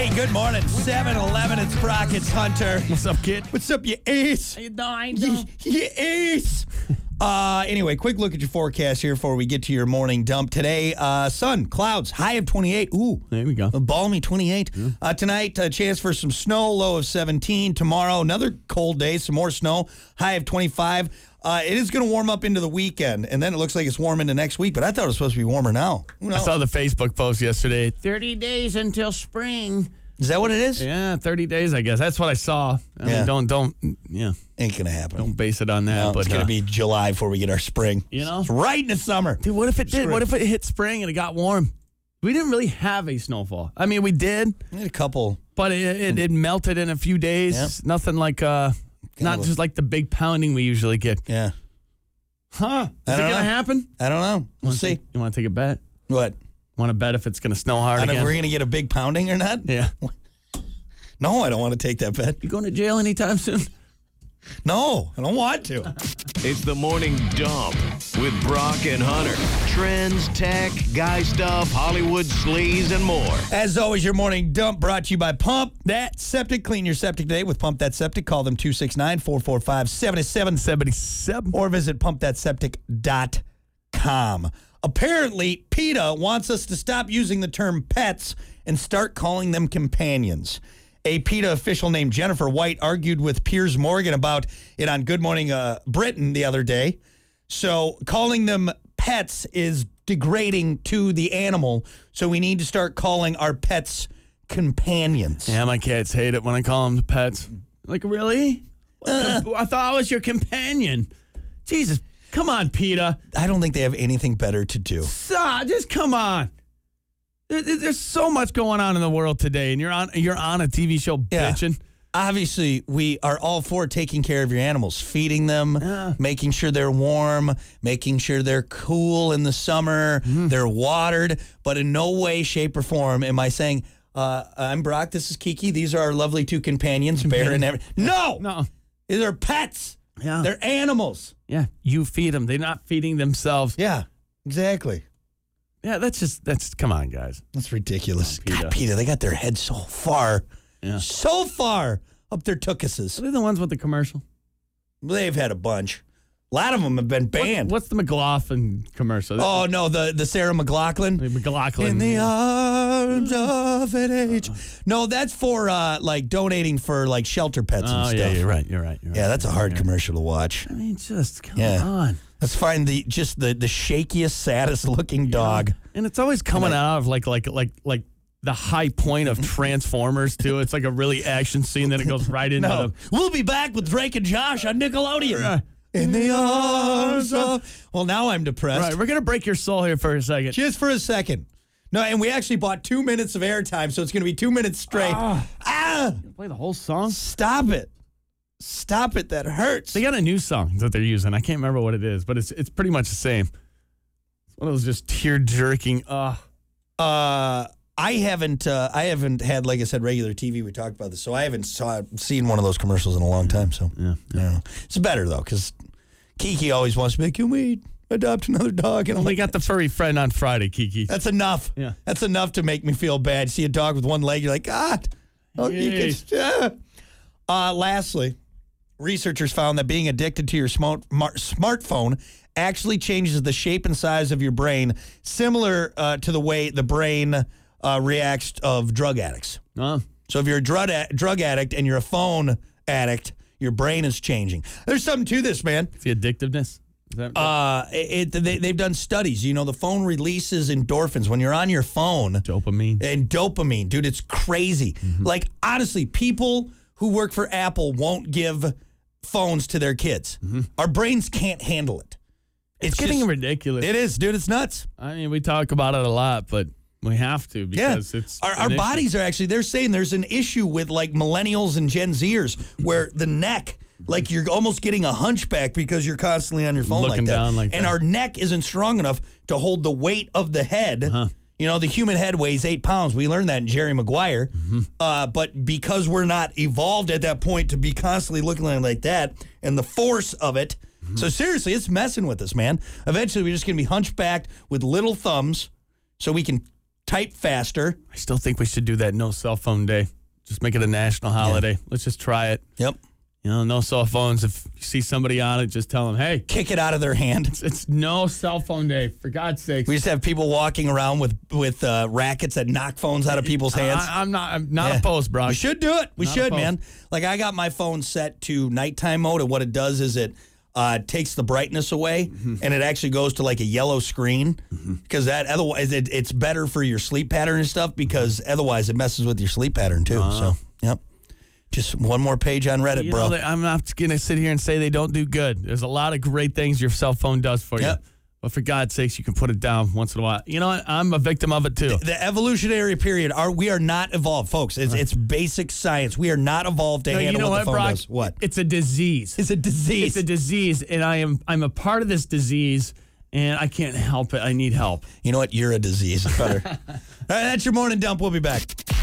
Hey, good morning. 7-Eleven, it's Brock, it's Hunter. What's up, kid? What's up, you ace? How you doing? You ace. Anyway, quick look at your forecast here before we get to your morning dump. Today, sun, clouds, high of 28. Ooh. There we go. A balmy 28. Tonight, a chance for some snow, low of 17. Tomorrow, another cold day, some more snow, high of 25. It is going to warm up into the weekend, and then it looks like it's warm into next week, but I thought it was supposed to be warmer now. Who knows? I saw the Facebook post yesterday. 30 days until spring. Is that what it is? Yeah, 30 days, I guess. That's what I saw. I Yeah. mean, don't Ain't going to happen. don't base it on that. No, but it's going to be July before we get our spring. You know? It's right in the summer. Dude, what if it did? What if it hit spring and it got warm? We didn't really have a snowfall. I mean, we did, We had a couple. but it melted in a few days. Yep. Nothing like, not just like the big pounding we usually get. Yeah. Huh? Is it don't going to know. happen? I don't know. We'll see. You want to take a bet? What? Want to bet if it's going to snow hard I don't know again? if we're going to get a big pounding or not? Yeah. No, I don't want to take that bet. You going to jail anytime soon? No, I don't want to. It's the Morning Dump with Brock and Hunter. Trends, tech, guy stuff, Hollywood sleaze, and more. As always, your morning dump brought to you by Pump That Septic. Clean your septic today with Pump That Septic. Call them 269-445-7777 or visit pumpthatseptic.com. Apparently, PETA wants us to stop using the term pets and start calling them companions. A PETA official named Jennifer White argued with Piers Morgan about it on Good Morning Britain the other day. So calling them pets is degrading to the animal, so we need to start calling our pets companions. Yeah, my cats hate it when I call them pets. Like, really? I thought I was your companion. Jesus, come on, PETA. I don't think they have anything better to do. Just come on. There's so much going on in the world today, and you're on a TV show bitching. Obviously, we are all for taking care of your animals, feeding them, Yeah. making sure they're warm, making sure they're cool in the summer, they're watered. But in no way, shape, or form am I saying, I'm Brock, this is Kiki, these are our lovely two companions, Bear and everything. No! These are pets. Yeah. They're animals. Yeah, you feed them. They're not feeding themselves. Yeah, exactly. Yeah, that's come on, guys. That's ridiculous. PETA. God, PETA, they got their head so far up their tuchuses. Are they the ones with the commercial? They've had a bunch. A lot of them have been banned. What's the McLaughlin commercial? Oh, no, the Sarah McLachlan. McLaughlin. In the arms of an age. No, that's for, donating for, shelter pets and Oh, stuff. yeah, you're right. Yeah, that's a hard commercial to watch. I mean, just come Yeah. on. Let's find the shakiest, saddest looking dog. And it's always coming out of like the high point of Transformers too. It's like a really action scene that it goes right into. No, we'll be back with Drake and Josh on Nickelodeon. In the arms of... Well, now I'm depressed. Right, we're gonna break your soul here for a second. Just for a second. No, and we actually bought 2 minutes of airtime, so it's going to be 2 minutes straight. Play the whole song. Stop it. Stop it. That hurts. They got a new song that they're using. I can't remember what it is, but it's pretty much the same. It's one of those just tear jerking. I haven't had, like I said, regular TV. We talked about this, so I haven't seen one of those commercials in a long time. So Yeah. I don't know. It's better though, because Kiki always wants to be like, "Can we adopt another dog?" And I'm We like, got the furry friend on Friday, Kiki. that's enough. Yeah. That's enough to make me feel bad. See a dog with one leg, you're like, God. Oh, you can. Lastly, researchers found that being addicted to your smartphone actually changes the shape and size of your brain, similar to the way the brain reacts of drug addicts. So if you're a drug addict and you're a phone addict, your brain is changing. There's something to this, man. It's the addictiveness. Is that They've done studies. You know, the phone releases endorphins when you're on your phone. dopamine? And dopamine, dude, it's crazy. Like, honestly, people who work for Apple won't give phones to their kids. Our brains can't handle it. It's getting just ridiculous. It is, dude. It's nuts. I mean, we talk about it a lot, but we have to because it's our bodies are actually, they're saying there's an issue with like millennials and Gen Zers where the neck, like you're almost getting a hunchback because you're constantly on your phone Looking like that. down like and that. our neck isn't strong enough to hold the weight of the head. You know, the human head weighs 8 pounds. We learned that in Jerry Maguire. But because we're not evolved at that point to be constantly looking like that and the force of it. So seriously, it's messing with us, man. Eventually, we're just going to be hunchbacked with little thumbs so we can type faster. I still think we should do that no cell phone day. Just make it a national holiday. Let's just try it. Yep. No cell phones. If you see somebody on it, just tell them, hey. Kick it out of their hand. It's no cell phone day, for God's sake. We just have people walking around with rackets that knock phones out of people's hands. I'm not opposed, bro. We should do it. We Not should, opposed. man. Like, I got my phone set to nighttime mode, and what it does is it takes the brightness away, and it actually goes to like a yellow screen, because that otherwise it's better for your sleep pattern and stuff, because otherwise it messes with your sleep pattern too. So, yep. Just one more page on Reddit, bro. I'm not going to sit here and say they don't do good. There's a lot of great things your cell phone does for you. Yep. But for God's sakes, you can put it down once in a while. You know what? I'm a victim of it too. The evolutionary period, we are not evolved, folks. It's basic science. We are not evolved to handle what the phone Brock? does. What? It's a disease. It's a disease. It's a disease, and I'm a part of this disease, and I can't help it. I need help. You know what? You're a disease. All right, that's your morning dump. We'll be back.